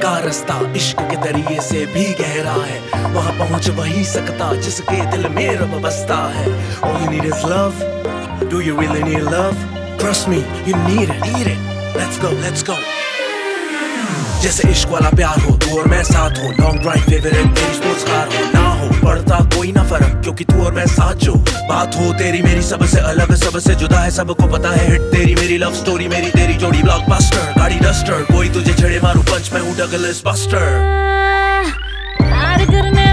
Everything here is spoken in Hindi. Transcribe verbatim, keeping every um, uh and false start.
का रास्ता इश्क के दरिए से भी गहरा है, वहां पहुंच वही सकता जिसके दिल में रब बसता है। All you need is love. Do you really need love? Trust me, you need it, need it. Let's go, let's go. जैसे इश्क वाला प्यार हो, तू और मैं साथ हो, लॉन्ग ड्राइव फेवरेट मेरी स्पोर्ट्स कार हो, ना हो पड़ता कोई ना फर्क क्योंकि तू और मैं साथ जो बात हो तेरी मेरी सबसे अलग सबसे जुदा है, सबको पता है हिट तेरी मेरी लव स्टोरी, मेरी तेरी जोड़ी ब्लॉकबस्टर, गाड़ी डस्टर, कोई तुझे छेड़े मारू पंच, मैं हूँ डगलस बस्टर। प्यार करने